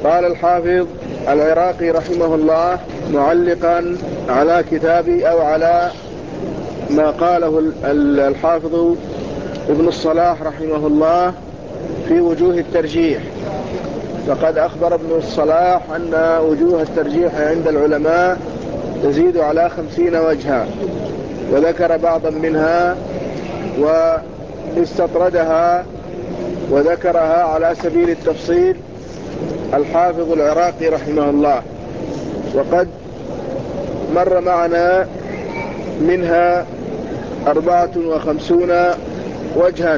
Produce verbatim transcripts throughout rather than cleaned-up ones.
قال الحافظ العراقي رحمه الله معلقا على كتابي أو على ما قاله الحافظ ابن الصلاح رحمه الله في وجوه الترجيح. فقد أخبر ابن الصلاح أن وجوه الترجيح عند العلماء تزيد على خمسين وجها، وذكر بعضا منها واستطردها وذكرها على سبيل التفصيل الحافظ العراقي رحمه الله. وقد مر معنا منها أربعة وخمسون وجها،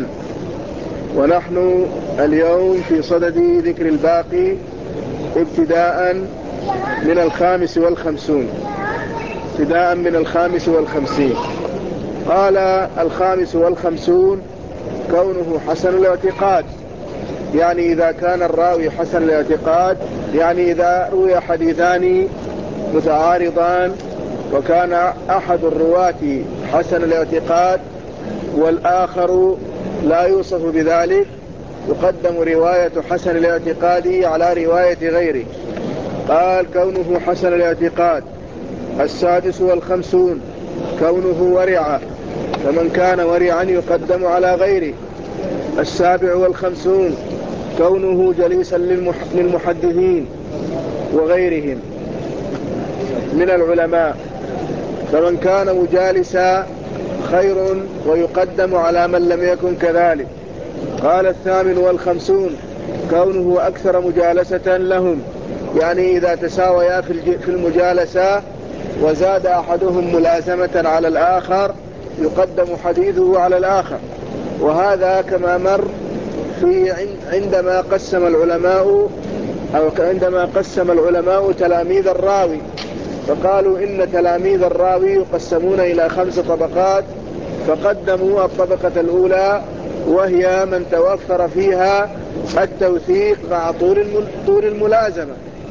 ونحن اليوم في صدد ذكر الباقي ابتداء من الخامس والخمسون ابتداء من الخامس والخمسين. قال الخامس والخمسون كونه حسن الاعتقاد، يعني إذا كان الراوي حسن الاعتقاد، يعني إذا روي حديثان متعارضان وكان أحد الرواة حسن الاعتقاد والآخر لا يوصف بذلك، يقدم رواية حسن الاعتقاد على رواية غيره. قال كونه حسن الاعتقاد. السادس والخمسون كونه ورعا، فمن كان ورعا يقدم على غيره. السابع والخمسون كونه جليسا للمحدثين وغيرهم من العلماء، فمن كان مجالسا خير ويقدم على من لم يكن كذلك. قال الثامن والخمسون كونه أكثر مجالسة لهم، يعني إذا تساويا في المجالسة وزاد أحدهم ملازمة على الآخر يقدم حديثه على الآخر. وهذا كما مر في عندما قسم العلماء أو عندما قسم العلماء تلاميذ الراوي، فقالوا إن تلاميذ الراوي يقسمون إلى خمس طبقات، فقدموا الطبقة الأولى وهي من توفر فيها التوثيق مع طول الملازمة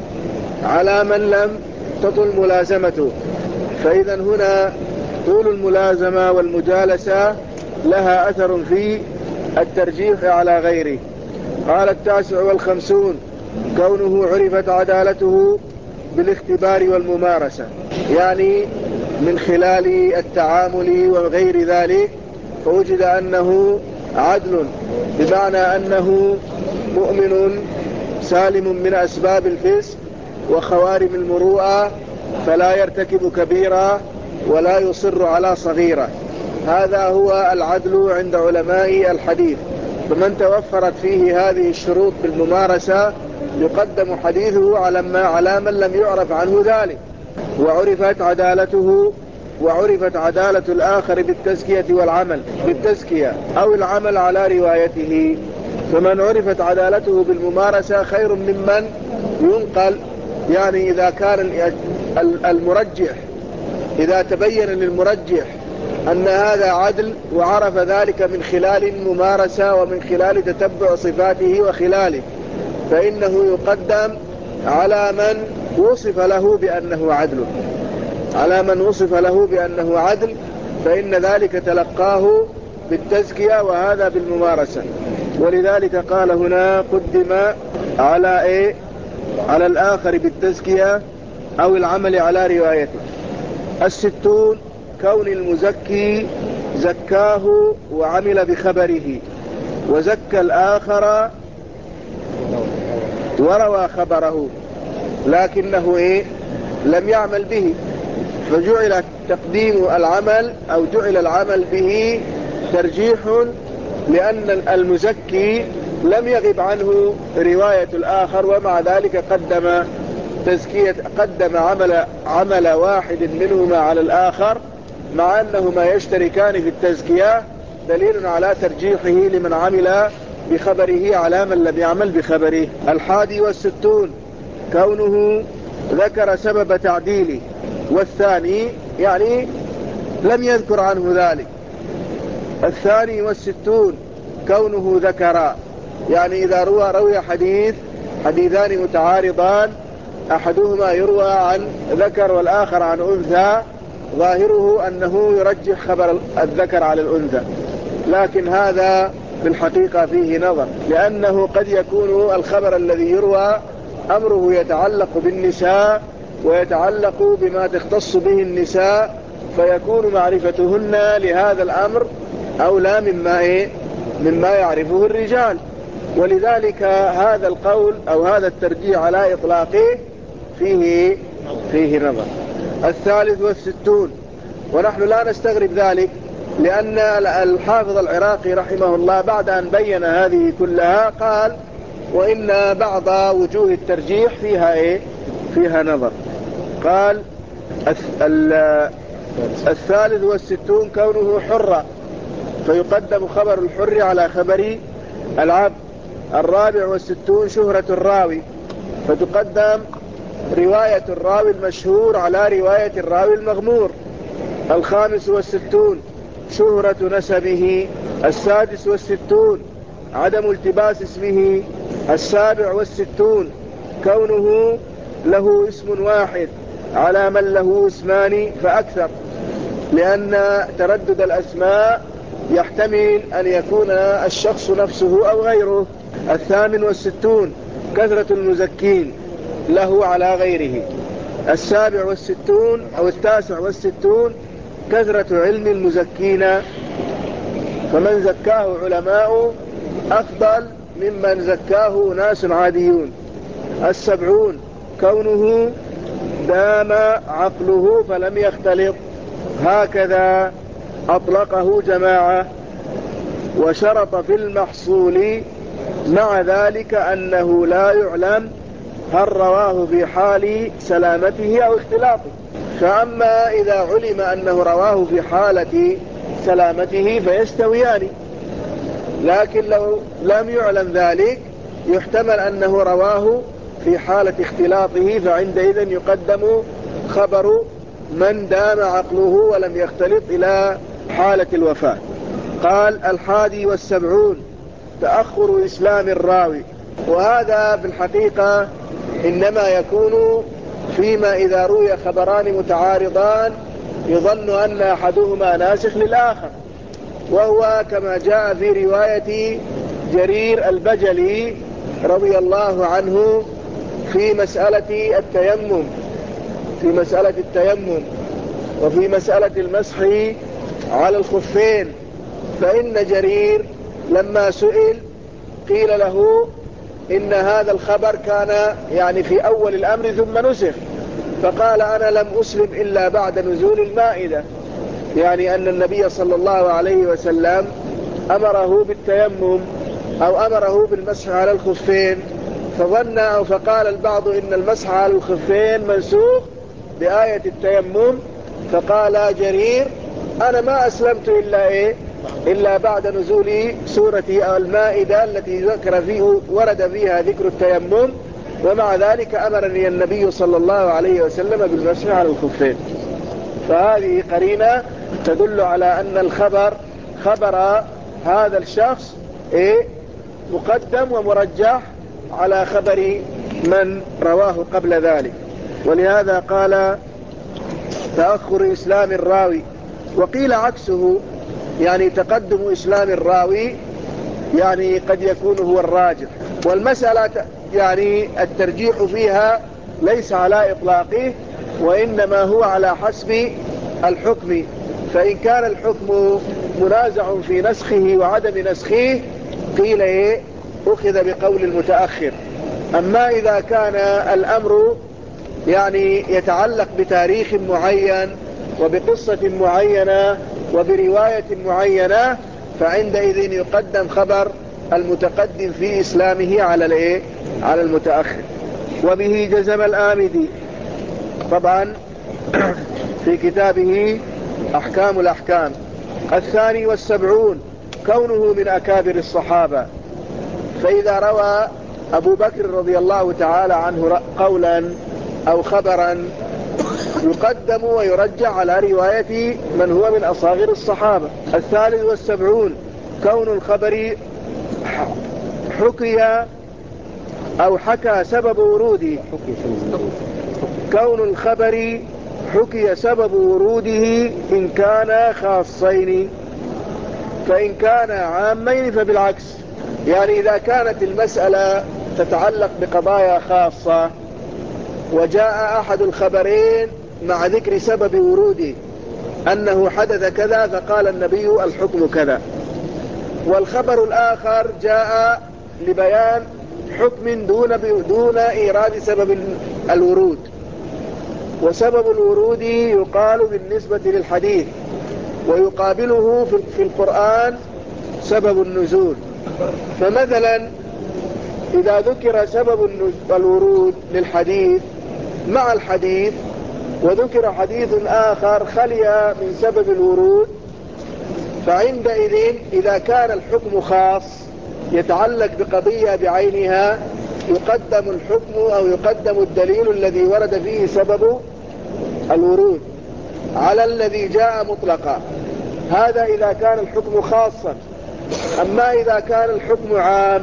على من لم تطل ملازمته. فإذا هنا طول الملازمة والمجالسة لها أثر في الترجيح على غيره. قال التاسع والخمسون كونه عرفت عدالته بالاختبار والممارسة، يعني من خلال التعامل وغير ذلك فوجد أنه عدل، بمعنى أنه مؤمن سالم من أسباب الفسق وخوارم المروءة، فلا يرتكب كبيرة ولا يصر على صغيرة. هذا هو العدل عند علماء الحديث. فمن توفرت فيه هذه الشروط بالممارسة يقدم حديثه على من لم يعرف عنه ذلك. وعرفت عدالته وعرفت عدالة الآخر بالتزكية والعمل بالتزكية أو العمل على روايته. فمن عرفت عدالته بالممارسة خير ممن ينقل، يعني إذا كان المرجح إذا تبين للمرجح أن هذا عدل وعرف ذلك من خلال الممارسة ومن خلال تتبع صفاته وخلاله، فإنه يقدم على من وصف له بأنه عدل على من وصف له بأنه عدل فإن ذلك تلقاه بالتزكية وهذا بالممارسة. ولذلك قال هنا قدم على إيه؟ على الآخر بالتزكية أو العمل على روايته. الستون كون المزكي زكاه وعمل بخبره، وزكى الآخر وروى خبره لكنه إيه؟ لم يعمل به، فجعل تقديم العمل أو جعل العمل به ترجيح، لأن المزكي لم يغب عنه رواية الآخر، ومع ذلك قدم تزكية قدم عمل عمل واحد منهما على الآخر، مع أنهما يشتركان في التزكية، دليل على ترجيحه لمن عمل بخبره على من لم يعمل بخبره. الحادي والستون كونه ذكر سبب تعديله، والثاني يعني لم يذكر عنه ذلك. الثاني والستون كونه ذكر، يعني إذا روى روي حديث حديثان متعارضان أحدهما يروى عن ذكر والآخر عن أنثى، ظاهره أنه يرجح خبر الذكر على الأنثى، لكن هذا في الحقيقة فيه نظر، لأنه قد يكون الخبر الذي يروى أمره يتعلق بالنساء ويتعلق بما تختص به النساء، فيكون معرفتهن لهذا الأمر أولى مما إيه؟ مما يعرفه الرجال. ولذلك هذا القول أو هذا الترجيح على إطلاقه فيه فيه نظر. الثالث والستون، ونحن لا نستغرب ذلك، لأن الحافظ العراقي رحمه الله بعد أن بين هذه كلها قال: وإن بعض وجوه الترجيح فيها إيه؟ فيها نظر. قال: الثالث والستون كونه حرا، فيقدم خبر الحر على خبر العبد. الرابع والستون شهرة الراوي، فتقدم رواية الراوي المشهور على رواية الراوي المغمور. الخامس والستون شهرة نسبه. السادس والستون عدم التباس اسمه. السابع والستون كونه له اسم واحد على من له اسمان فأكثر، لأن تردد الأسماء يحتمل أن يكون الشخص نفسه أو غيره. الثامن والستون كثرة المزكين له على غيره. السابع والستون أو التاسع والستون كثرة علم المزكين، فمن زكاه علماء أفضل ممن زكاه ناس عاديون. السبعون كونه دام عقله فلم يختلط، هكذا أطلقه جماعة، وشرط في المحصول مع ذلك أنه لا يعلم هل رواه في حال سلامته أو اختلاطه. فأما إذا علم أنه رواه في حالة سلامته فيستويان، لكن لو لم يعلم ذلك يحتمل أنه رواه في حالة اختلاطه، فعندئذ يقدم خبر من دام عقله ولم يختلط إلى حالة الوفاة. قال: الحادي والسبعون تأخر إسلام الراوي، وهذا في الحقيقة إنما يكون فيما إذا روي خبران متعارضان يظن أن أحدهما ناسخ للآخر، وهو كما جاء في رواية جرير البجلي رضي الله عنه في مسألة التيمم في مسألة التيمم وفي مسألة المسح على الخفين. فإن جرير لما سئل قيل له إن هذا الخبر كان يعني في أول الأمر ثم نسخ، فقال: أنا لم أسلم إلا بعد نزول المائدة، يعني أن النبي صلى الله عليه وسلم أمره بالتيمم أو أمره بالمسح على الخفين، فظن أو فقال البعض إن المسح على الخفين منسوخ بآية التيمم، فقال جرير: أنا ما أسلمت إلا إيه إلا بعد نزول سورة المائدة التي ذكر فيه ورد فيها ذكر التيمم، ومع ذلك أمرني النبي صلى الله عليه وسلم بالمسح على الخفين. فهذه قرينة تدل على أن الخبر خبر هذا الشخص إيه مقدم ومرجح على خبر من رواه قبل ذلك. ولهذا قال: تأخر إسلام الراوي. وقيل عكسه، يعني تقدم إسلام الراوي يعني قد يكون هو الراجح. والمسألة يعني الترجيح فيها ليس على إطلاقه، وإنما هو على حسب الحكم. فإن كان الحكم منازع في نسخه وعدم نسخه قيل إيه أخذ بقول المتأخر. أما إذا كان الأمر يعني يتعلق بتاريخ معين وبقصة معينة وبرواية معينة، فعندئذ يقدم خبر المتقدم في إسلامه على الإيه على المتأخر. وبه جزم الآمدي طبعا في كتابه أحكام الأحكام. الثاني والسبعون كونه من أكابر الصحابة، فإذا روى أبو بكر رضي الله تعالى عنه قولا أو خبرا يقدم ويرجع على رواية من هو من أصاغر الصحابة. الثالث والسبعون كون الخبر حكي أو حكى سبب وروده كون الخبر حكي سبب وروده إن كان خاصين، فإن كان عامين فبالعكس. يعني إذا كانت المسألة تتعلق بقضايا خاصة، وجاء أحد الخبرين مع ذكر سبب وروده أنه حدث كذا فقال النبي الحكم كذا، والخبر الآخر جاء لبيان حكم دون دون إيراد سبب الورود، وسبب الورود يقال بالنسبة للحديث، ويقابله في القرآن سبب النزول. فمثلا إذا ذكر سبب الورود للحديث مع الحديث وذكر حديث آخر خلي من سبب الورود، فعندئذ إذا كان الحكم خاص يتعلق بقضية بعينها يقدم الحكم أو يقدم الدليل الذي ورد فيه سبب الورود على الذي جاء مطلقا. هذا إذا كان الحكم خاصا. أما إذا كان الحكم عام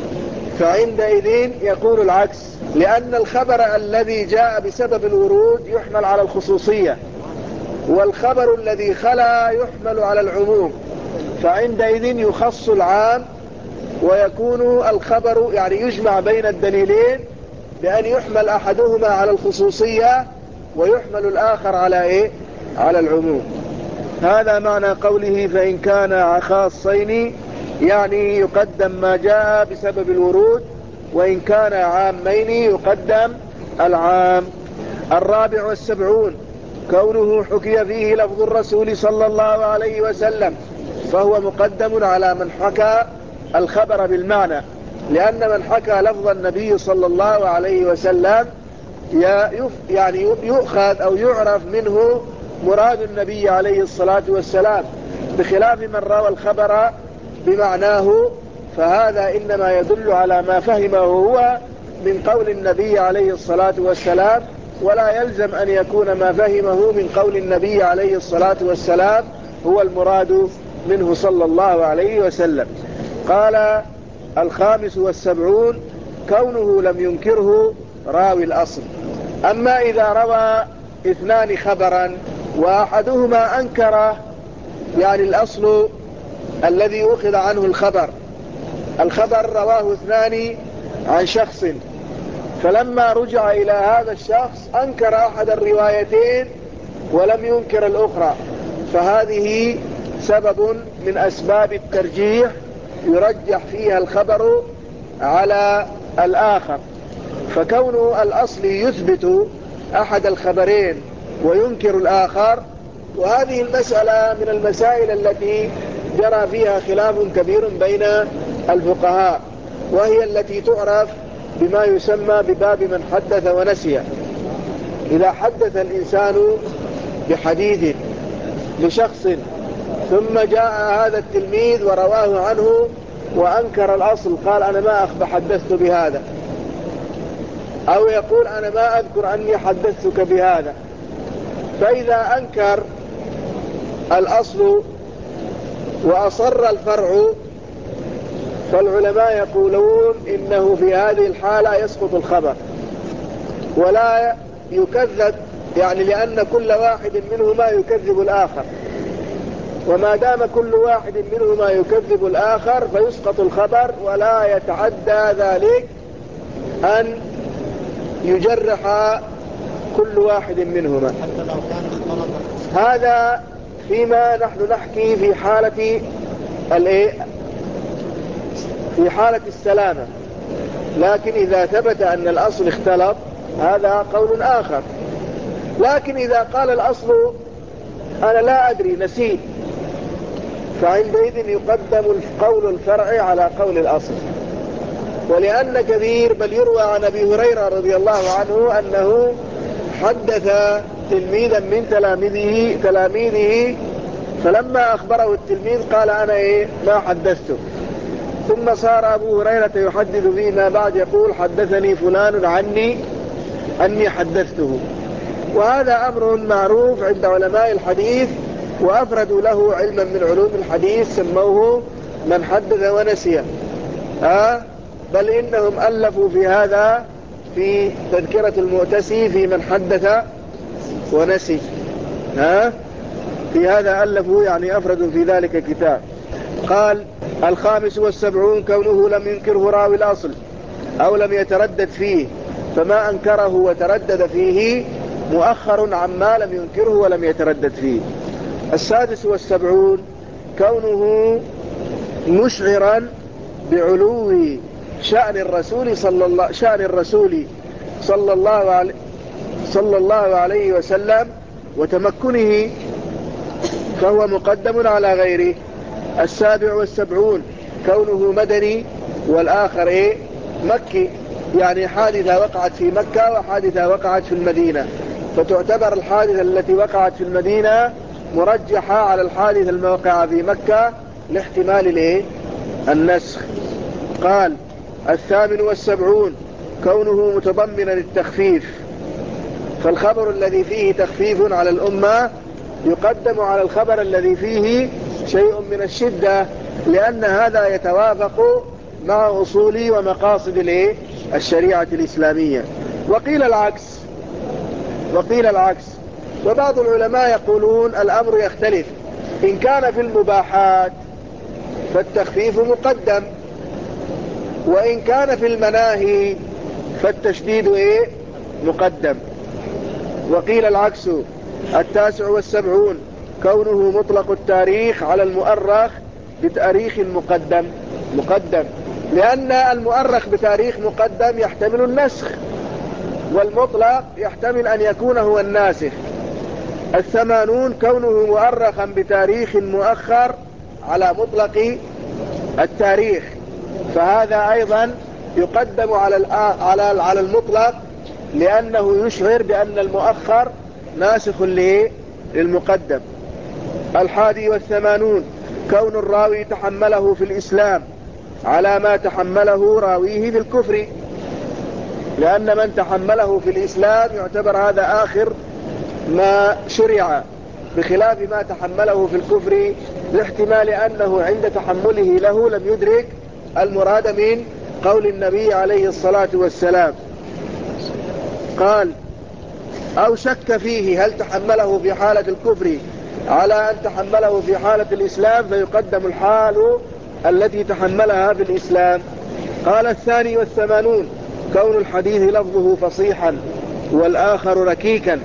فعندئذ يكون العكس، لأن الخبر الذي جاء بسبب الورود يحمل على الخصوصية، والخبر الذي خلا يحمل على العموم، فعندئذ يخص العام ويكون الخبر يعني يجمع بين الدليلين بأن يحمل أحدهما على الخصوصية ويحمل الآخر على إيه؟ على العموم. هذا معنى قوله فإن كان خاصين، يعني يقدم ما جاء بسبب الورود، وإن كان عامين يقدم العام. الرابع والسبعون كونه حكي فيه لفظ الرسول صلى الله عليه وسلم، فهو مقدم على من حكى الخبر بالمعنى، لأن من حكى لفظ النبي صلى الله عليه وسلم يعني يؤخذ أو يعرف منه مراد النبي عليه الصلاة والسلام، بخلاف من روى الخبر بمعناه، فهذا إنما يدل على ما فهمه هو من قول النبي عليه الصلاة والسلام، ولا يلزم أن يكون ما فهمه من قول النبي عليه الصلاة والسلام هو المراد منه صلى الله عليه وسلم. قال الخامس والسبعون كونه لم ينكره راوي الأصل. أما إذا روى اثنان خبرا وأحدهما أنكر يعني الأصل الذي أخذ عنه الخبر، الخبر رواه اثنان عن شخص، فلما رجع إلى هذا الشخص أنكر أحد الروايتين ولم ينكر الأخرى، فهذه سبب من أسباب الترجيح يرجح فيها الخبر على الآخر. فكون الأصل يثبت أحد الخبرين وينكر الآخر، وهذه المسألة من المسائل التي جرى فيها خلاف كبير بين الفقهاء، وهي التي تعرف بما يسمى بباب من حدث ونسي. إذا حدث الإنسان بحديث لشخص ثم جاء هذا التلميذ ورواه عنه وأنكر الأصل، قال أنا ما أخبر حدثت بهذا، أو يقول أنا ما أذكر أني حدثتك بهذا، فإذا أنكر الأصل وأصر الفرع فالعلماء يقولون إنه في هذه الحالة يسقط الخبر ولا يكذب، يعني لأن كل واحد منهما يكذب الآخر، وما دام كل واحد منهما يكذب الآخر فيسقط الخبر، ولا يتعدى ذلك أن يجرح كل واحد منهما. هذا فيما نحن نحكي في حالة الايه في حالة السلامة، لكن إذا ثبت أن الأصل اختلط هذا قول آخر. لكن إذا قال الأصل أنا لا أدري نسيت، فعندئذ يقدم قول الفرع على قول الأصل. ولأن كثير بل يروى عن أبي هريرة رضي الله عنه أنه حدث تلميذا من تلاميذه تلاميذه فلما أخبره التلميذ قال أنا إيه ما حدثته، ثم صار أبو هريرة يحدث فيما بعد يقول حدثني فلان عني أني حدثته. وهذا أمر معروف عند علماء الحديث، وأفردوا له علما من علوم الحديث سموه من حدث ونسي. آه بل إنهم ألفوا في هذا في تذكرة المؤتسي في من حدث ونسي. ها في هذا ألفوا يعني أفردوا في ذلك كتاب. قال الخامس والسبعون كونه لم ينكره راوي الأصل. أو لم يتردد فيه، فما أنكره وتردد فيه مؤخر عما لم ينكره ولم يتردد فيه. السادس والسبعون كونه مشعرا بعلو شأن الرسول صلى الله شأن الرسول صلى الله عليه صلى الله عليه وسلم وتمكنه، فهو مقدم على غيره. السابع والسبعون كونه مدني والآخر إيه؟ مكي، يعني حادثة وقعت في مكة وحادثة وقعت في المدينة، فتعتبر الحادثة التي وقعت في المدينة مرجحة على الحادثة الموقعة في مكة لاحتمال الايه؟ النسخ. قال: الثامن والسبعون كونه متضمنا للتخفيف، فالخبر الذي فيه تخفيف على الأمة يقدم على الخبر الذي فيه شيء من الشدة، لأن هذا يتوافق مع أصول ومقاصد الايه؟ الشريعة الإسلامية. وقيل العكس وقيل العكس وبعض العلماء يقولون الأمر يختلف، إن كان في المباحات فالتخفيف مقدم، وإن كان في المناهي فالتشديد إيه؟ مقدم. وقيل العكس. التاسع والسبعون كونه مطلق التاريخ على المؤرخ بتاريخ مقدم مقدم لأن المؤرخ بتاريخ مقدم يحتمل النسخ، والمطلق يحتمل أن يكون هو الناسخ. الثمانون كونه مؤرخا بتاريخ مؤخر على مطلق التاريخ، فهذا أيضا يقدم على على على المطلق، لأنه يشعر بأن المؤخر ناسخ للمقدم. الحادي والثمانون كون الراوي تحمله في الإسلام على ما تحمله راويه بالكفر، لأن من تحمله في الإسلام يعتبر هذا آخر ما شرع، بخلاف ما تحمله في الكفر لاحتمال أنه عند تحمله له لم يدرك المراد من قول النبي عليه الصلاة والسلام. قال: أو شك فيه هل تحمله في حالة الكفر على أن تحمله في حالة الإسلام، فيقدم الحال التي تحملها في الإسلام. قال: الثاني والثمانون كون الحديث لفظه فصيحا والآخر ركيكا،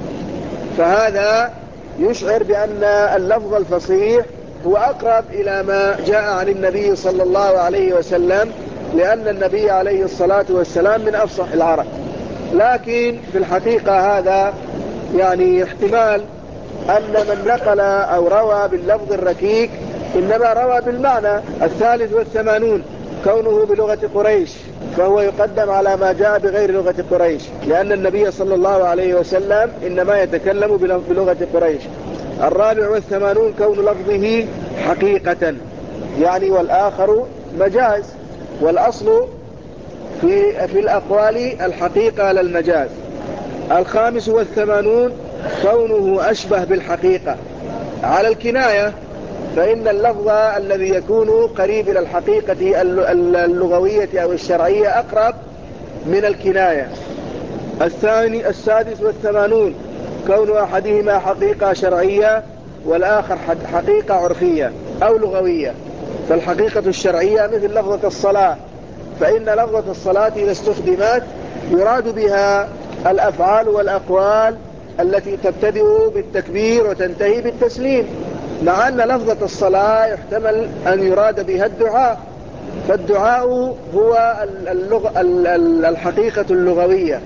فهذا يشعر بأن اللفظ الفصيح هو أقرب إلى ما جاء عن النبي صلى الله عليه وسلم، لأن النبي عليه الصلاة والسلام من أفصح العرب. لكن في الحقيقة هذا يعني احتمال أن من نقل أو روى باللفظ الركيك إنما روى بالمعنى. الثالث والثمانون كونه بلغة قريش، فهو يقدم على ما جاء بغير لغة قريش، لأن النبي صلى الله عليه وسلم إنما يتكلم بلغة قريش. الرابع والثمانون كون لفظه حقيقة، يعني والآخر مجاز، والأصل في, في الأقوال الحقيقة للمجاز. الخامس والثمانون كونه أشبه بالحقيقة على الكناية، فإن اللفظ الذي يكون قريب إلى الحقيقة اللغوية أو الشرعية أقرب من الكناية. الثاني السادس والثمانون كون أحدهما حقيقة شرعية والآخر حقيقة عرفية أو لغوية. فالحقيقة الشرعية مثل لفظة الصلاة، فإن لفظة الصلاة إذا استخدمت يراد بها الأفعال والأقوال التي تبتدئ بالتكبير وتنتهي بالتسليم، مع أن لفظة الصلاة يحتمل أن يراد بها الدعاء، فالدعاء هو اللغة الحقيقة اللغوية،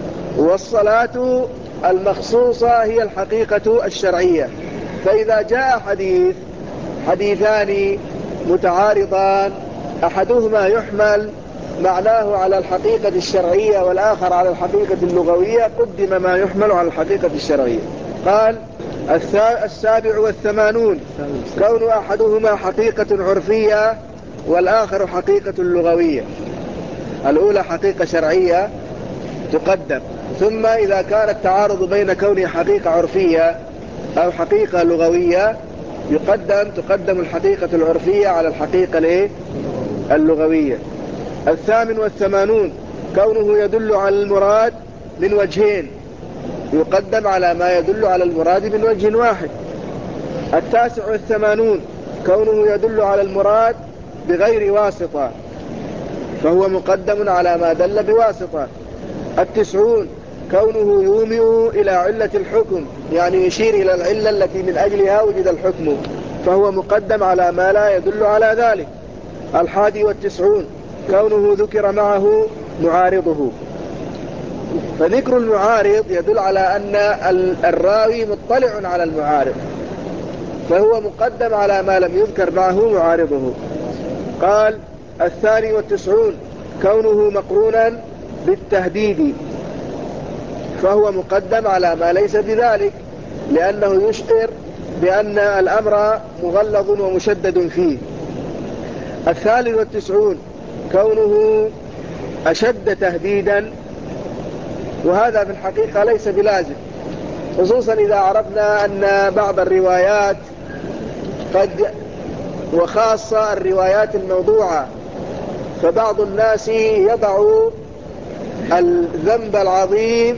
والصلاة المخصوصة هي الحقيقة الشرعية. فإذا جاء حديث حديثان متعارضان أحدهما يحمل معناه على الحقيقة الشرعية والآخر على الحقيقة اللغوية، قدم ما يحمل على الحقيقة الشرعية. قال: السابع والثمانون كون أحدهما حقيقة عرفية والآخر حقيقة لغوية. الأولى حقيقة شرعية تقدم، ثم إذا كان التعارض بين كونه حقيقة عرفية أو حقيقة لغوية يقدم تقدم الحقيقة العرفية على الحقيقة اللغوية. الثامن والثمانون كونه يدل على المراد من وجهين، يقدم على ما يدل على المراد من وجه واحد. التاسع والثمانون كونه يدل على المراد بغير واسطة، فهو مقدم على ما دل بواسطة. التسعون كونه يومئ إلى علة الحكم، يعني يشير إلى العلة التي من أجلها وجد الحكم، فهو مقدم على ما لا يدل على ذلك. الحادي والتسعون كونه ذكر معه معارضه، فذكر المعارض يدل على أن الراوي مطلع على المعارض، فهو مقدم على ما لم يذكر معه معارضه. قال الثاني والتسعون كونه مقرونا بالتهديد، فهو مقدم على ما ليس بذلك، لأنه يشعر بأن الأمر مغلظ ومشدد فيه. الثالث والتسعون كونه أشد تهديدا، وهذا في الحقيقة ليس بلازم، خصوصا إذا عرفنا أن بعض الروايات قد، وخاصة الروايات الموضوعة، فبعض الناس يضع الذنب العظيم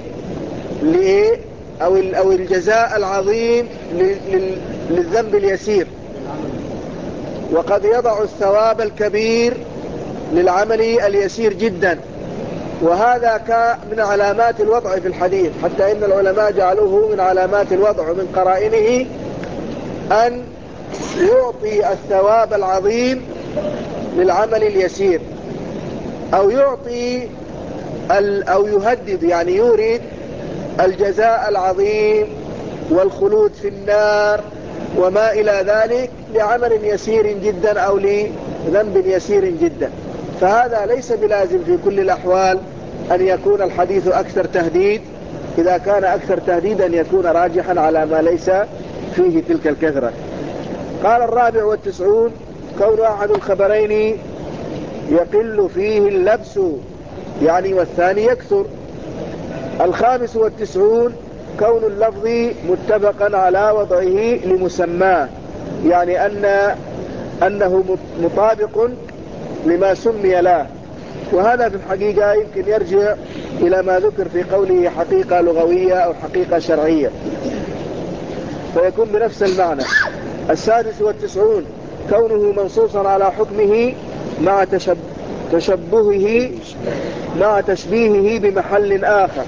أو أو الجزاء العظيم للذنب اليسير، وقد يضع الثواب الكبير للعمل اليسير جدا، وهذا من علامات الوضع في الحديث، حتى إن العلماء جعلوه من علامات الوضع ومن قرائنه أن يعطي الثواب العظيم للعمل اليسير، أو يعطي أو يهدد، يعني يريد الجزاء العظيم والخلود في النار وما إلى ذلك لعمل يسير جدا أو لذنب يسير جدا. فهذا ليس بلازم في كل الأحوال أن يكون الحديث أكثر تهديد، إذا كان أكثر تهديدا يكون راجحا على ما ليس فيه تلك الكثرة. قال الرابع والتسعون كون أحد الخبرين يقل فيه اللبس، يعني والثاني يكثر. الخامس والتسعون كون اللفظ متفقا على وضعه لمسماه، يعني أن أنه مطابق لما سمي له، وهذا في الحقيقة يمكن يرجع إلى ما ذكر في قوله حقيقة لغوية أو حقيقة شرعية، فيكون بنفس المعنى. السادس والتسعون كونه منصوصا على حكمه مع تشب... تشبهه مع تشبيهه بمحل آخر.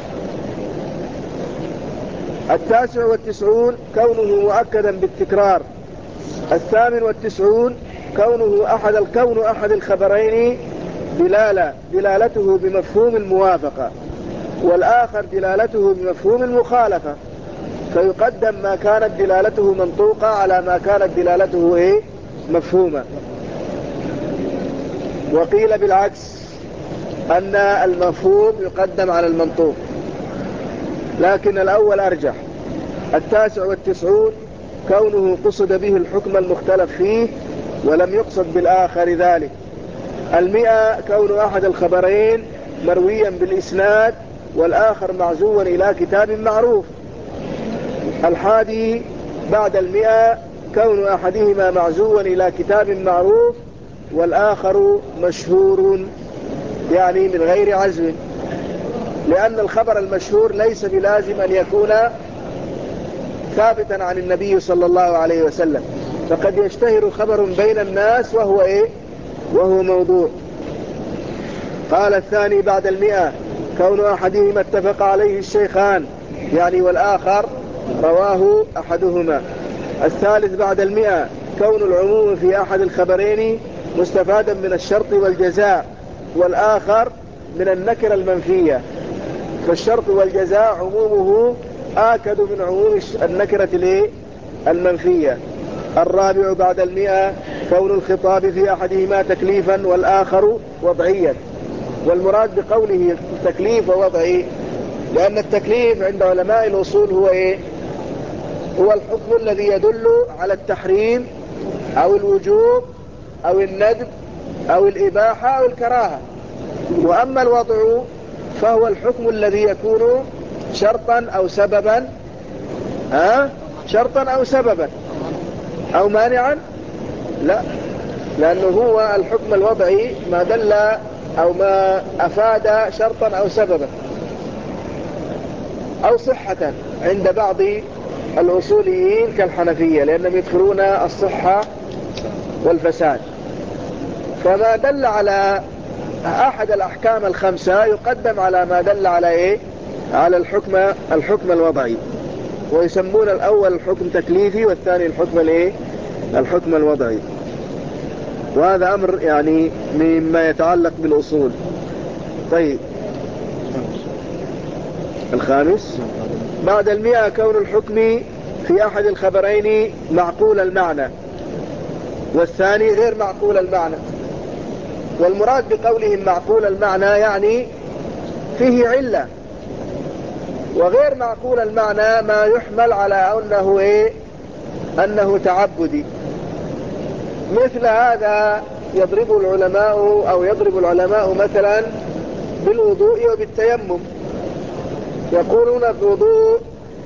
التاسع والتسعون كونه مؤكدا بالتكرار. الثامن والتسعون كونه أحد الكون أحد الخبرين دلالة دلالته بمفهوم الموافقة، والآخر دلالته بمفهوم المخالفة، فيقدم ما كانت دلالته منطوقة على ما كانت دلالته إيه؟ مفهومة. وقيل بالعكس، أن المفهوم يقدم على المنطوق، لكن الأول أرجح. التاسع والتسعون كونه قصد به الحكم المختلف فيه ولم يقصد بالآخر ذلك. المئة كون أحد الخبرين مرويا بالإسناد والآخر معزوا إلى كتاب معروف. الحادي بعد المئة كون أحدهما معزوا إلى كتاب معروف والآخر مشهور، يعني من غير عزو، لأن الخبر المشهور ليس بلازم أن يكون ثابتا عن النبي صلى الله عليه وسلم، فقد يشتهر خبر بين الناس وهو إيه؟ وهو موضوع. قال الثاني بعد المئة كون أحدهما اتفق عليه الشيخان، يعني والآخر رواه أحدهما. الثالث بعد المئة كون العموم في أحد الخبرين مستفادا من الشرط والجزاء، والآخر من النكرة المنفية، فالشرط والجزاء عمومه آكد من عموم النكرة المنفية. الرابع بعد المئة كون الخطاب في أحدهما تكليفا والآخر وضعيا، والمراد بقوله تكليف ووضعي لأن التكليف عند علماء الأصول هو إيه؟ هو الحكم الذي يدل على التحريم أو الوجوب أو الندب أو الإباحة أو الكراهة. وأما الوضع فهو الحكم الذي يكون شرطا أو سببا، ها؟ شرطا أو سببا أو مانعا، لا، لأنه هو الحكم الوضعي ما دل أو ما أفاد شرطا أو سببا أو صحة عند بعض الأصوليين كالحنفية، لأنهم يدخلون الصحة والفساد. فما دل على أحد الأحكام الخمسة يقدم على ما دل على إيه؟ على الحكم الحكم الوضعي، ويسمون الأول الحكم تكليفي والثاني الحكم الإيه؟ الحكم الوضعي. وهذا أمر يعني مما يتعلق بالأصول. طيب الخامس بعد المئة كون الحكم في أحد الخبرين معقول المعنى والثاني غير معقول المعنى. والمراد بقولهم معقول المعنى يعني فيه علة، وغير معقول المعنى ما يحمل على أنه إيه؟ أنه تعبدي. مثل هذا يضرب العلماء أو يضرب العلماء مثلا بالوضوء وبالتيمم، يقولون الوضوء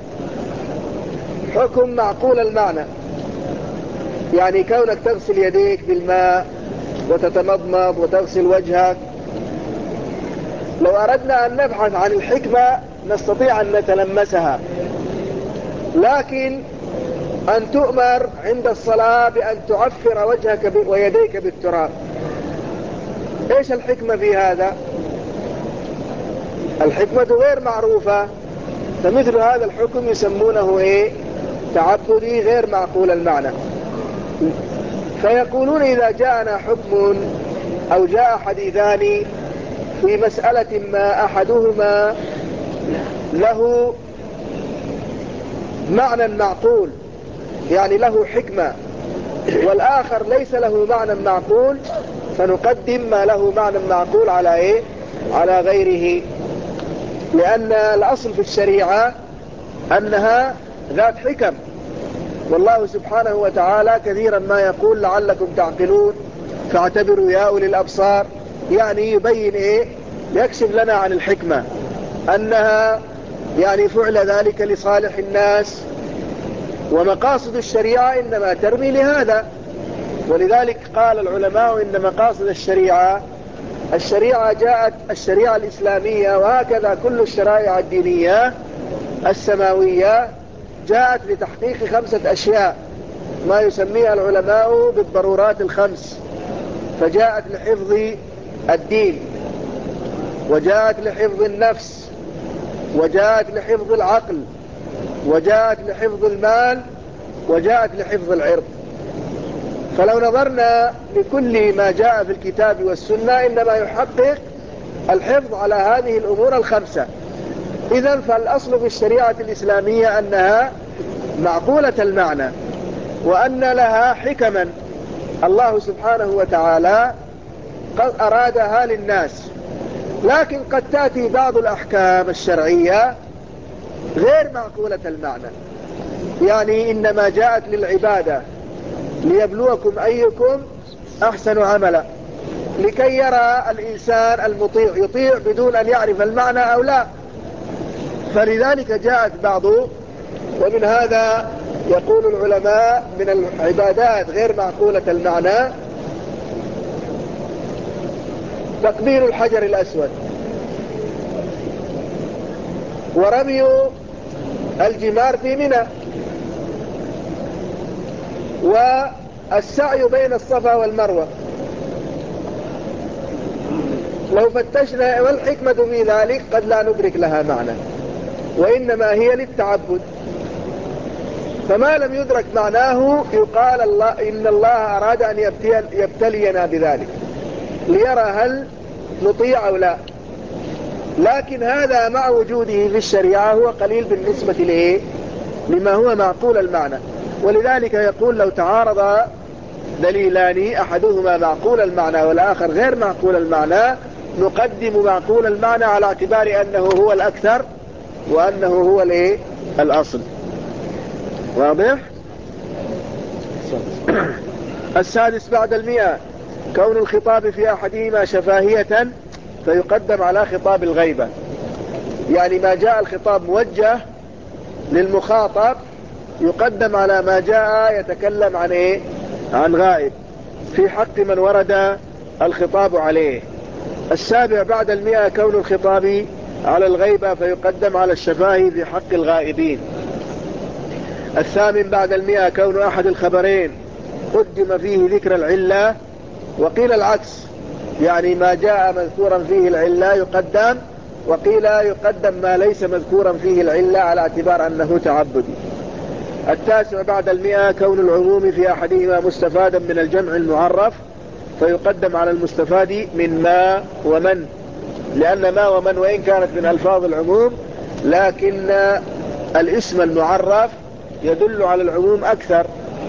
حكم معقول المعنى، يعني كونك تغسل يديك بالماء وتتمضمض وتغسل وجهك. لو أردنا أن نبحث عن الحكمة نستطيع أن نتلمسها، لكن أن تؤمر عند الصلاة بأن تعفر وجهك ويديك بالتراب، إيش الحكمة في هذا؟ الحكمة غير معروفة، فمثل هذا الحكم يسمونه إيه؟ تعبدي غير معقول المعنى. فيقولون إذا جاءنا حكم أو جاء حديثان في مسألة ما أحدهما له معنى معقول يعني له حكمة، والآخر ليس له معنى معقول، فنقدم ما له معنى معقول على إيه؟ على غيره، لأن الأصل في الشريعة أنها ذات حكم. والله سبحانه وتعالى كثيرا ما يقول لعلكم تعقلون فاعتبروا يا أولي الأبصار، يعني يبين إيه؟ يكشف لنا عن الحكمة أنها يعني فعل ذلك لصالح الناس، ومقاصد الشريعة إنما ترمي لهذا. ولذلك قال العلماء إن مقاصد الشريعة الشريعة جاءت الشريعة الإسلامية وهكذا كل الشرائع الدينية السماوية جاءت لتحقيق خمسة أشياء ما يسميها العلماء بالضرورات الخمس. فجاءت لحفظ الدين، وجاءت لحفظ النفس، وجاءت لحفظ العقل، وجاءت لحفظ المال، وجاءت لحفظ العرض. فلو نظرنا لكل ما جاء في الكتاب والسنة إنما يحقق الحفظ على هذه الأمور الخمسة. إذن فالأصل في الشريعة الإسلامية أنها معقولة المعنى، وأن لها حكما الله سبحانه وتعالى قد أرادها للناس. لكن قد تأتي بعض الأحكام الشرعية غير معقولة المعنى، يعني إنما جاءت للعبادة ليبلوكم أيكم أحسن عملا، لكي يرى الإنسان المطيع يطيع بدون أن يعرف المعنى أو لا. فلذلك جاءت بعض، ومن هذا يقول العلماء من العبادات غير معقولة المعنى تقبيل الحجر الأسود، ورمي الجمار في منى، والسعي بين الصفا والمروة. لو فتشنا والحكمة في ذلك قد لا ندرك لها معنى، وإنما هي للتعبد. فما لم يدرك معناه يقال الله إن الله أراد أن يبتلينا بذلك ليرى هل نطيع أو لا. لكن هذا مع وجوده في الشريعة هو قليل بالنسبة لإيه؟ لما هو معقول المعنى. ولذلك يقول لو تعارض دليلان أحدهما معقول المعنى والآخر غير معقول المعنى نقدم معقول المعنى على اعتبار أنه هو الأكثر وأنه هو الإيه؟ الأصل. واضح؟ السادس بعد المئة كون الخطاب في أحدهما شفاهية فيقدم على خطاب الغيبة، يعني ما جاء الخطاب موجه للمخاطب يقدم على ما جاء يتكلم عن إيه؟ عن غائب في حق من ورد الخطاب عليه. السابع بعد المئة كون الخطاب على الغيبة فيقدم على الشفاه في حق الغائبين. الثامن بعد المئة كون أحد الخبرين قدم فيه ذكر العلة، وقيل العكس يعني ما جاء مذكورا فيه العلة يقدم، وقيل يقدم ما ليس مذكورا فيه العلة على اعتبار أنه تعبدي. التاسع بعد المئة كون العموم في أحدهما مستفادا من الجمع المعرف فيقدم على المستفاد من ما ومن، لأن ما ومن وإن كانت من ألفاظ العموم لكن الاسم المعرف يدل على العموم أكثر.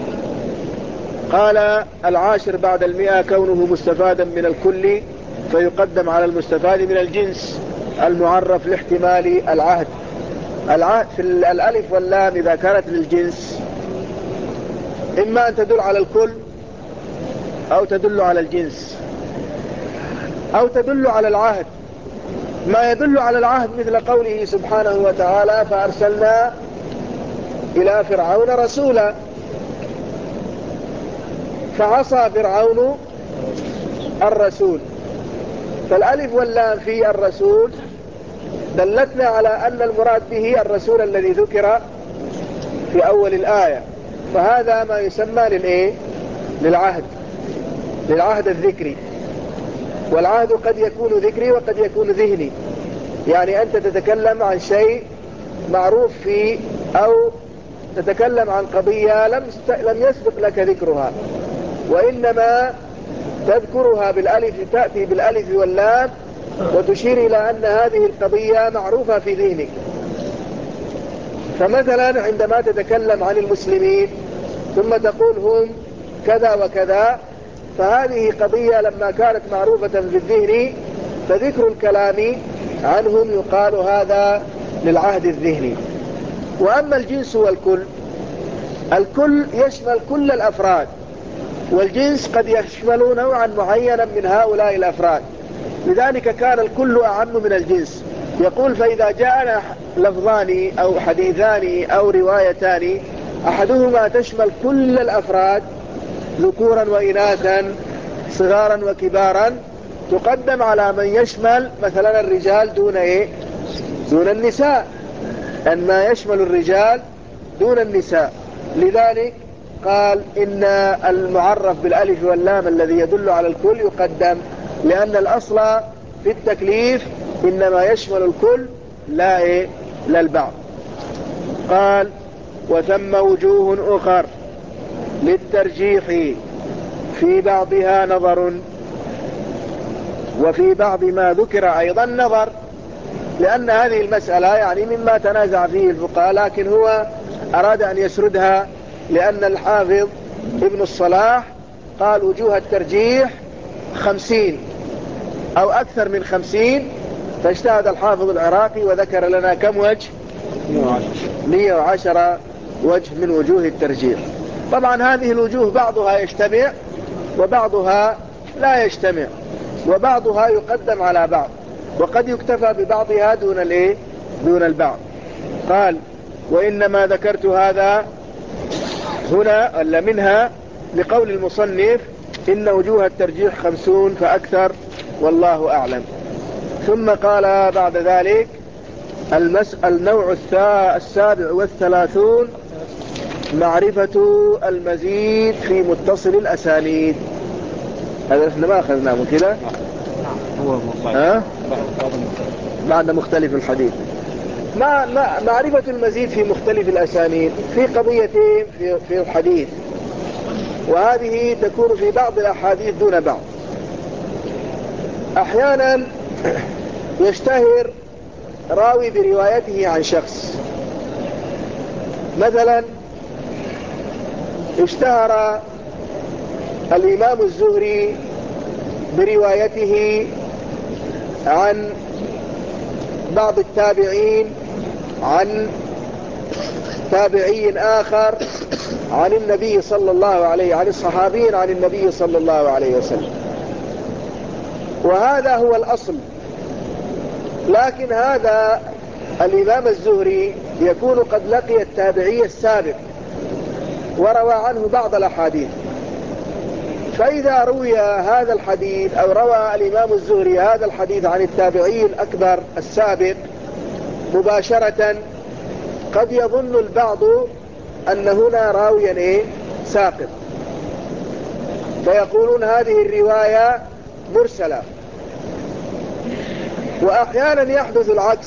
قال العاشر بعد المئة كونه مستفادا من الكل فيقدم على المستفاد من الجنس المعرف لاحتمال العهد. العهد في الألف واللام إذا كانت للجنس إما أن تدل على الكل أو تدل على الجنس أو تدل على العهد. ما يدل على العهد مثل قوله سبحانه وتعالى فأرسلنا إلى فرعون رسولا، فعصى فرعون الرسول، فالألف واللام في الرسول دلتنا على أن المراد به الرسول الذي ذكر في أول الآية، فهذا ما يسمى للإيه؟ للعهد، للعهد الذكري. والعهد قد يكون ذكري وقد يكون ذهني، يعني أنت تتكلم عن شيء معروف فيه أو تتكلم عن قضية لم لم يسبق لك ذكرها، وإنما تذكرها بالألف، تأتي بالألف واللام وتشير إلى أن هذه القضية معروفة في ذهنك. فمثلا عندما تتكلم عن المسلمين ثم تقول هم كذا وكذا، فهذه قضية لما كانت معروفة في الذهن فذكر الكلام عنهم يقال هذا للعهد الذهني. وأما الجنس والكل، الكل يشمل كل الأفراد، والجنس قد يشمل نوعا معينا من هؤلاء الأفراد، لذلك كان الكل أعم من الجنس. يقول فإذا جاءنا لفظان أو حديثان أو روايتان أحدهما تشمل كل الأفراد ذكورا وإناثا صغارا وكبارا تقدم على من يشمل مثلا الرجال دون إيه؟ دون النساء، أن ما يشمل الرجال دون النساء. لذلك قال إن المعرف بالألف واللام الذي يدل على الكل يقدم، لأن الأصل في التكليف إنما يشمل الكل لا إيه؟ لا البعض. قال وثم وجوه أخر للترجيح في بعضها نظر وفي بعض ما ذكر أيضا نظر، لأن هذه المسألة يعني مما تنازع فيه الفقهاء، لكن هو أراد أن يسردها لأن الحافظ ابن الصلاح قال وجوه الترجيح خمسين أو أكثر من خمسين، فاجتهد الحافظ العراقي وذكر لنا كم وجه؟ مئة وعشرة وجه من وجوه الترجيح. طبعا هذه الوجوه بعضها يجتمع وبعضها لا يجتمع، وبعضها يقدم على بعض، وقد يكتفى ببعضها دون الايه؟ دون البعض. قال وإنما ذكرت هذا هنا ألا منها لقول المصنف إن وجوه الترجيح خمسون فأكثر والله أعلم. ثم قال بعد ذلك المس... النوع السابع والثلاثون معرفة المزيد في متصل الأسانيد. هذا احنا ما أخذناه من كده ها؟ بعد مختلف الحديث ما ما معرفة المزيد في مختلف الأسانيد في قضيتين في, في الحديث، وهذه تكون في بعض الأحاديث دون بعض. أحيانا يشتهر راوي بروايته عن شخص، مثلا اشتهر الإمام الزهري بروايته عن بعض التابعين عن تابعي آخر عن النبي صلى الله عليه عن الصحابين عن النبي صلى الله عليه وسلم، وهذا هو الأصل. لكن هذا الإمام الزهري يكون قد لقي التابعي السابق وروى عنه بعض الأحاديث، فإذا روي هذا الحديث أو روى الإمام الزهري هذا الحديث عن التابعي الأكبر السابق مباشرة قد يظن البعض أن هنا راويا إيه؟ ساقط، فيقولون هذه الرواية مرسلة. وأحيانا يحدث العكس،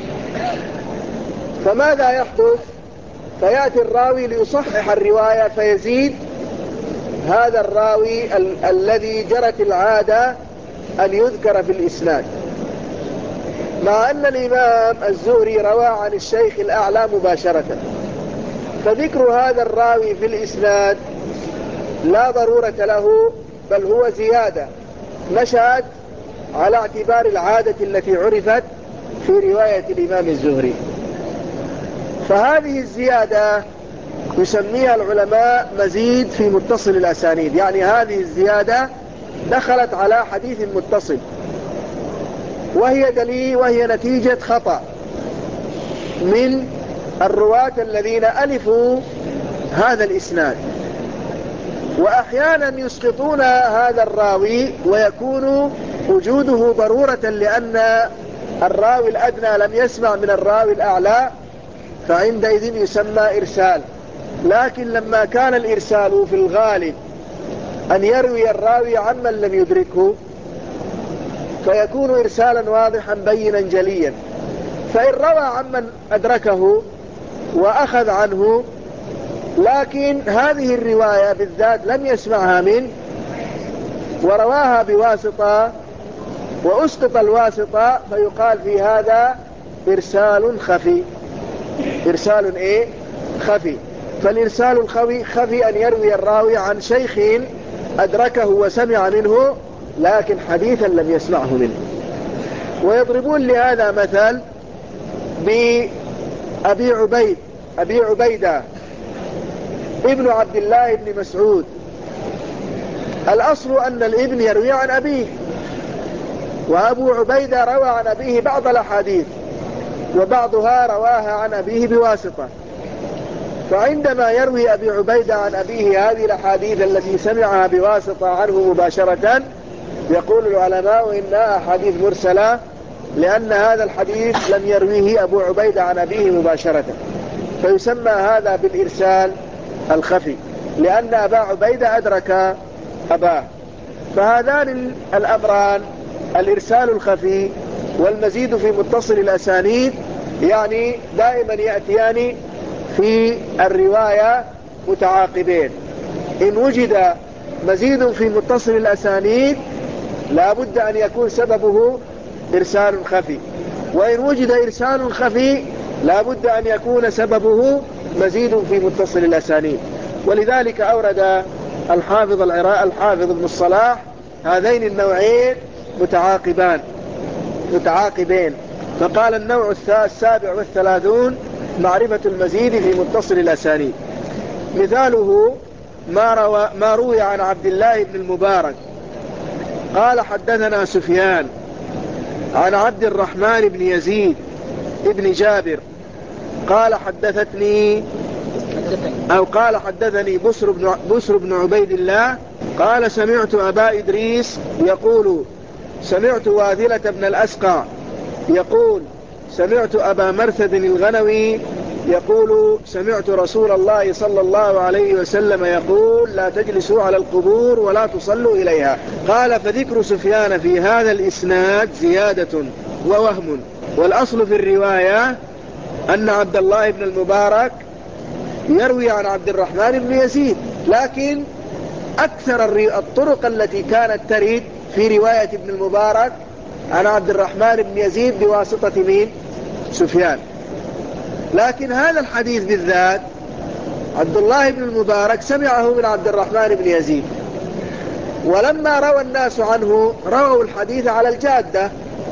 فماذا يحدث؟ فيأتي الراوي ليصحح الرواية فيزيد هذا الراوي ال الذي جرت العادة أن يذكر في الإسناد، مع أن الإمام الزهري روى عن الشيخ الأعلى مباشرة، فذكر هذا الراوي في الإسناد لا ضرورة له، بل هو زيادة نشأت على اعتبار العادة التي عرفت في رواية الإمام الزهري. فهذه الزيادة يسميها العلماء مزيد في متصل الأسانيد، يعني هذه الزيادة دخلت على حديث متصل، وهي دليل وهي نتيجة خطأ من الرواة الذين ألفوا هذا الإسناد. وأحيانا يسقطون هذا الراوي ويكون وجوده ضرورة، لأن الراوي الأدنى لم يسمع من الراوي الأعلى، فعندئذ يسمى إرسال. لكن لما كان الإرسال في الغالب أن يروي الراوي عمن لم يدركه، فيكون إرسالا واضحا بينا جليا. فإن روى عمن أدركه وأخذ عنه، لكن هذه الرواية بالذات لم يسمعها منه ورواها بواسطة وأسقط الواسطة، فيقال في هذا إرسال خفي. إرسال إيه؟ خفي. فالإرسال الخفي خفي أن يروي الراوي عن شيخ أدركه وسمع منه، لكن حديثا لم يسمعه منه. ويضربون لهذا مثل بأبي عبيد أبي عبيدة ابن عبد الله بن مسعود. الأصل أن الابن يروي عن أبيه، وأبو عبيدة روى عن أبيه بعض الأحاديث، وبعضها رواها عن أبيه بواسطة. فعندما يروي أبي عبيدة عن أبيه هذه الأحاديث التي سمعها بواسطة عنه مباشرة، يقول العلماء إنها أحاديث مرسلة، لأن هذا الحديث لم يرويه أبو عبيدة عن أبيه مباشرة، فيسمى هذا بالإرسال الخفي، لأن أبا عبيدة أدرك أباه. فهذان الأمران، الإرسال الخفي والمزيد في متصل الأسانيد، يعني دائما يأتيان في الرواية متعاقبين. إن وجد مزيد في متصل الأسانيد لا بد أن يكون سببه إرسال خفي، وإن وجد إرسال خفي لا بد أن يكون سببه مزيد في متصل الأسانيد. ولذلك أورد الحافظ العراء الحافظ ابن الصلاح هذين النوعين متعاقبان متعاقبين فقال النوع السابع والثلاثون معرفة المزيد في متصل الأسانيد. مثاله ما, روى ما روي عن عبد الله بن المبارك قال حدثنا سفيان عن عبد الرحمن بن يزيد ابن جابر قال حدثتني أو قال حدثني بسر بن, بسر بن عبيد الله قال سمعت أبا إدريس يقول سمعت واذلة بن الأسقع يقول سمعت أبا مرثد الغنوي يقول سمعت رسول الله صلى الله عليه وسلم يقول لا تجلسوا على القبور ولا تصلوا إليها. قال فذكر سفيان في هذا الإسناد زيادة ووهم، والأصل في الرواية أن عبد الله بن المبارك يروي عن عبد الرحمن بن يزيد، لكن أكثر الطرق التي كانت ترد في رواية ابن المبارك عن عبد الرحمن بن يزيد بواسطة مين؟ سفيان. لكن هذا الحديث بالذات عبد الله بن المبارك سمعه من عبد الرحمن بن يزيد، ولما روى الناس عنه رووا الحديث على الجادة،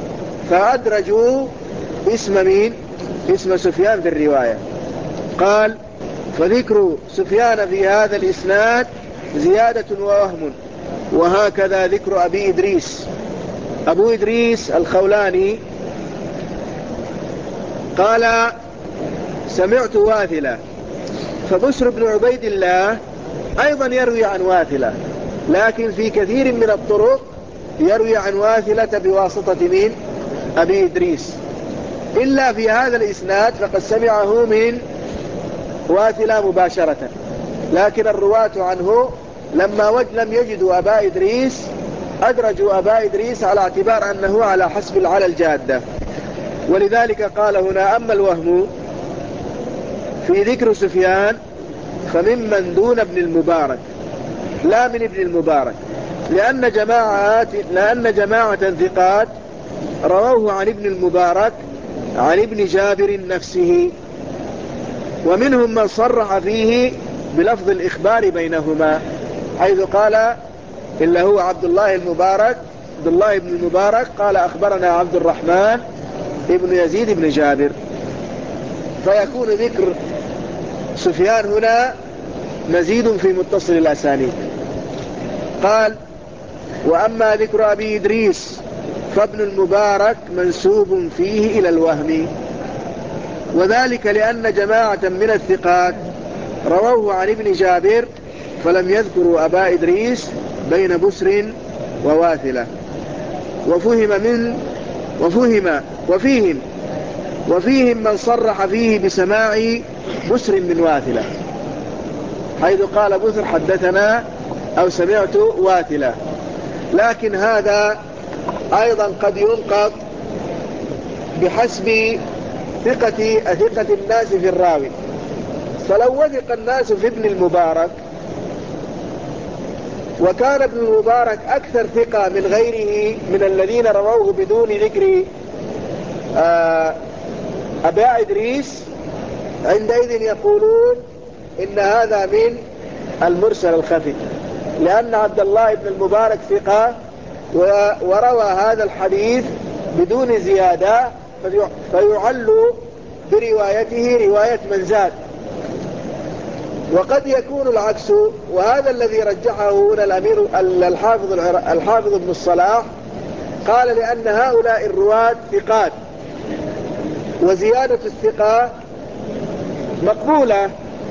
فأدرجوا اسم مين؟ اسم سفيان في الرواية. قال فذكر سفيان في هذا الإسناد زيادة ووهم، وهكذا ذكر أبي إدريس. أبو إدريس الخولاني قال سمعت واثلة، فبسر بن عبيد الله أيضا يروي عن واثلة، لكن في كثير من الطرق يروي عن واثلة بواسطة مين؟ أبي إدريس، إلا في هذا الإسناد فقد سمعه من واثلة مباشرة. لكن الرواة عنه لما لم يجدوا أبا إدريس أدرجوا أبا إدريس على اعتبار أنه على حسب على الجادة. ولذلك قال هنا: أما الوهم في ذكر سفيان فممن دون ابن المبارك لا من ابن المبارك، لأن جماعة لأن جماعة ثقات رووه عن ابن المبارك عن ابن جابر نفسه، ومنهم من صرح فيه بلفظ الإخبار بينهما، حيث قال إلا هو عبد الله المبارك عبد الله بن المبارك قال أخبرنا عبد الرحمن ابن يزيد بن جابر، فيكون ذكر سفيان هنا مزيد في متصل الأسانيد. قال: وأما ذكر أبي إدريس فابن المبارك منسوب فيه إلى الوهم، وذلك لأن جماعة من الثقات رووه عن ابن جابر فلم يذكروا أبا إدريس بين بسر وواثلة، وفهم من وفهم وفيهم وفيهم من صرح فيه بسماع بسر من واثلة، حيث قال بسر حدثنا أو سمعت واثلة. لكن هذا أيضا قد ينقض بحسب ثقة ثقة الناس في الراوي، فلو وثق الناس في ابن المبارك وكان ابن المبارك أكثر ثقة من غيره من الذين رووه بدون ذكر أبا إدريس، عندئذ يقولون إن هذا من المرسل الخفي، لأن عبد الله بن المبارك ثقة وروى هذا الحديث بدون زيادة، فيعل بروايته رواية من زاد. وقد يكون العكس، وهذا الذي رجحه هنا الأمير الحافظ الحافظ ابن الصلاح، قال لأن هؤلاء الرواة ثقات وزيادة الثقة مقبولة،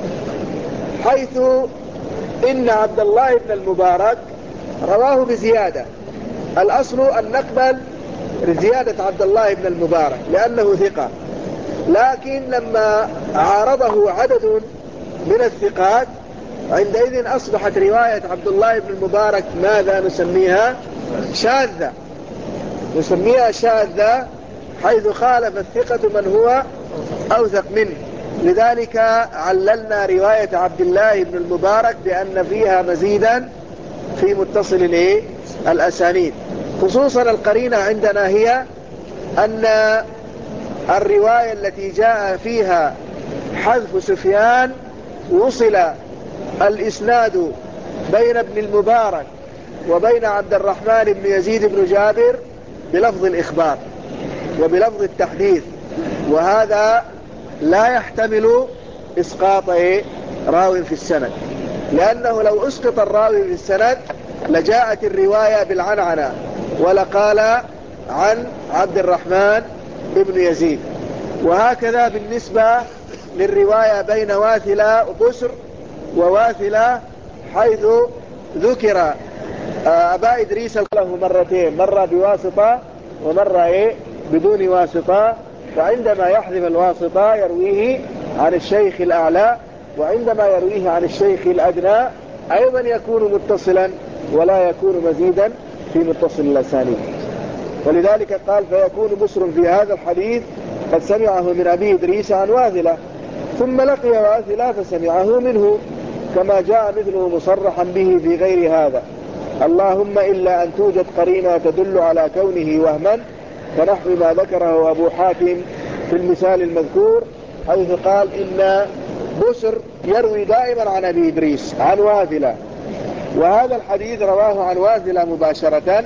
حيث إن عبد الله بن المبارك رواه بزيادة. الأصل أن نقبل زيادة عبد الله بن المبارك لأنه ثقة، لكن لما عارضه عدد من الثقات عندئذ أصبحت رواية عبد الله بن المبارك ماذا نسميها؟ شاذة، نسميها شاذة، حيث خالف الثقة من هو أوثق منه. لذلك عللنا رواية عبد الله بن المبارك بأن فيها مزيدا في متصل الأسانيد، خصوصا القرينة عندنا هي أن الرواية التي جاء فيها حذف سفيان وصل الإسناد بين ابن المبارك وبين عبد الرحمن بن يزيد بن جابر بلفظ الإخبار وبلفظ التحديث، وهذا لا يحتمل إسقاط راوي في السند، لأنه لو أسقط الراوي في السند لجاءت الرواية بالعنعنة ولقال عن عبد الرحمن بن يزيد. وهكذا بالنسبة للرواية بين واثلة وبسر وواثلة، حيث ذكر أبا إدريس له مرتين، مرة بواسطة ومرة إيه بدون واسطة، فعندما يحذف الواسطة يرويه عن الشيخ الأعلى، وعندما يرويه عن الشيخ الأدنى أيضا يكون متصلا ولا يكون مزيدا في متصل الأسانيد. ولذلك قال: فيكون بسر في هذا الحديث قد سمعه من أبي إدريس عن واثلة ثم لقي واثلة فسمعه منه، كما جاء مثله مصرحا به في غير هذا، اللهم إلا أن توجد قرينة تدل على كونه وهما، كنحو ما ذكره أبو حاتم في المثال المذكور، حيث قال إن بسر يروي دائما عن أبي إدريس عن واثلة، وهذا الحديث رواه عن واثلة مباشرة،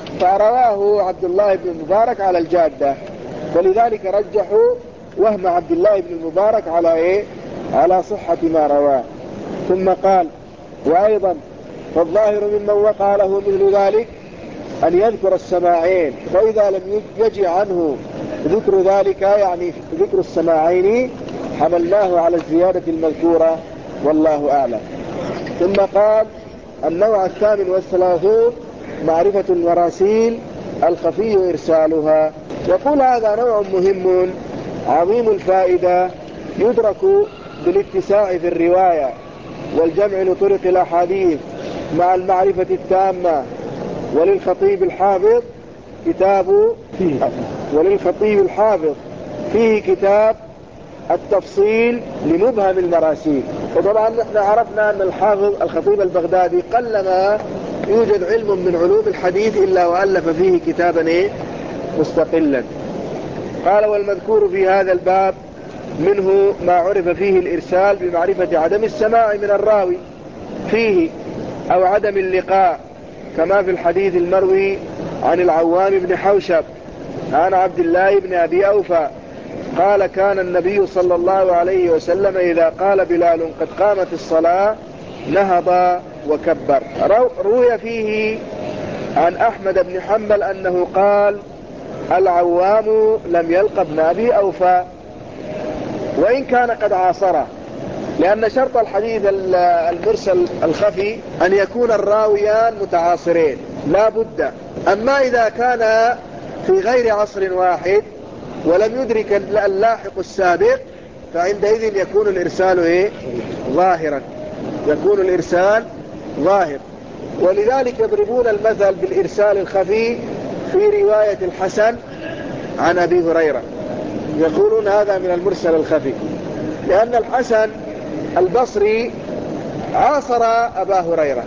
فرواه عبد الله بن المبارك على الجادة، ولذلك رجحوا وهم عبد الله بن المبارك على إيه؟ على صحة ما رواه. ثم قال: وأيضا فالظاهر ممن وقع له مثل ذلك أن يذكر السماعين، فإذا لم يجي عنه ذكر ذلك يعني ذكر السماعين حملناه على الزيادة المذكورة، والله أعلم. ثم قال: النوع الثامن والثلاثون معرفة المراسيل الخفي إرسالها. يقول: هذا نوع مهم عظيم الفائدة يدرك بالاتساع في الرواية والجمع لطرق الأحاديث مع المعرفة التامة وللخطيب الحافظ كتاب وللخطيب الحافظ فيه كتاب التفصيل لمبهم المراسيل. وطبعا نحن عرفنا أن الحافظ الخطيب البغدادي قلما يوجد علم من علوم الحديث إلا وألف فيه كتابا إيه؟ مستقلا. قال: والمذكور في هذا الباب منه ما عرف فيه الإرسال بمعرفة عدم السماع من الراوي فيه أو عدم اللقاء، كما في الحديث المروي عن العوام بن حوشب عن عبد الله بن أبي أوفى قال: كان النبي صلى الله عليه وسلم إذا قال بلال قد قامت الصلاة نهض وكبر. روي فيه عن أحمد بن حنبل أنه قال: العوام لم يلق ابن أبي أوفى، وإن كان قد عاصره، لأن شرط الحديث المرسل الخفي أن يكون الراويان متعاصرين لا بد. أما إذا كان في غير عصر واحد ولم يدرك اللاحق السابق فعندئذ يكون الإرسال إيه؟ ظاهرا، يكون الإرسال ظاهر. ولذلك يضربون المثل بالإرسال الخفي في رواية الحسن عن أبي هريرة، يقولون هذا من المرسل الخفي، لأن الحسن البصري عاصر أبا هريرة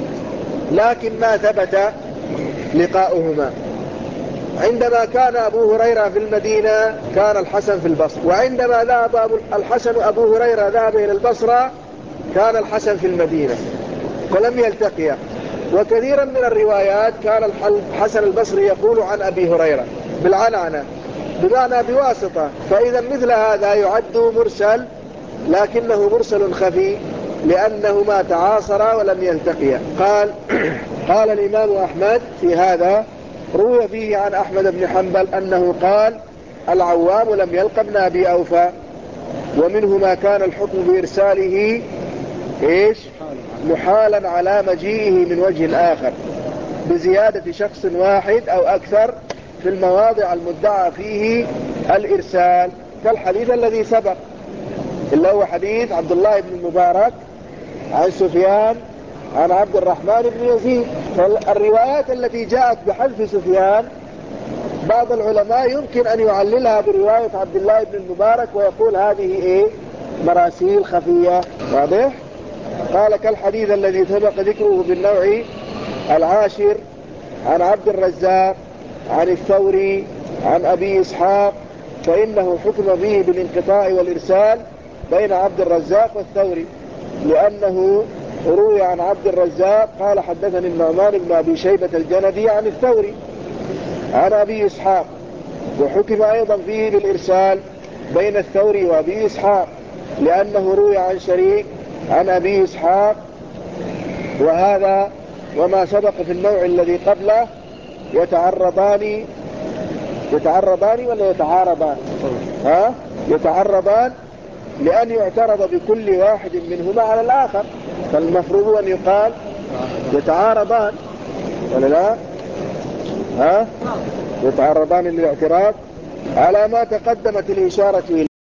لكن ما ثبت لقاؤهما. عندما كان أبو هريرة في المدينة كان الحسن في البصرة، وعندما ذهب الحسن أبو هريرة ذهب إلى البصرة كان الحسن في المدينة، ولم يلتقيا. وكثيرا من الروايات كان الحسن البصري يقول عن أبي هريرة بالعنعنة بمعنى بواسطة، فإذا مثل هذا يعد مرسل لكنه مرسل خفي لأنهما تعاصرا ولم يلتقيا. قال قال الإمام أحمد في هذا: روي فيه عن أحمد بن حنبل أنه قال: العوام لم يلق ابن أبي أوفى، ومنه ما كان الحكم بإرساله إيش؟ محالا على مجيئه من وجه آخر بزيادة شخص واحد أو أكثر في المواضع المدعى فيه الإرسال، كالحديث الذي سبق اللي هو حديث عبد الله بن المبارك عن سفيان عن عبد الرحمن بن يزيد. فالروايات التي جاءت بحذف سفيان بعض العلماء يمكن أن يعللها برواية عبد الله بن المبارك ويقول هذه إيه؟ مراسيل خفية. واضح؟ قال: كالحديث الذي سبق ذكره بالنوع العاشر عن عبد الرزاق عن الثوري عن أبي إسحاق، فإنه حكم به بالانقطاع والإرسال بين عبد الرزاق والثوري، لأنه روي عن عبد الرزاق قال: حدثني النعمان بن أبي شيبة الجندي عن الثوري عن أبي إسحاق، وحكم أيضا فيه بالإرسال بين الثوري وأبي إسحاق، لأنه روي عن شريك عن أبي إسحاق. وهذا وما سبق في النوع الذي قبله يتعرضان يتعرضان ولا يتعارضان؟ ها؟ يتعرضان لأن يعترض بكل واحد منهما على الآخر، فالمفروض أن يقال يتعارضان ولا لا؟ ها؟ يتعرضان للاعتراض على ما تقدمت الإشارة إليه.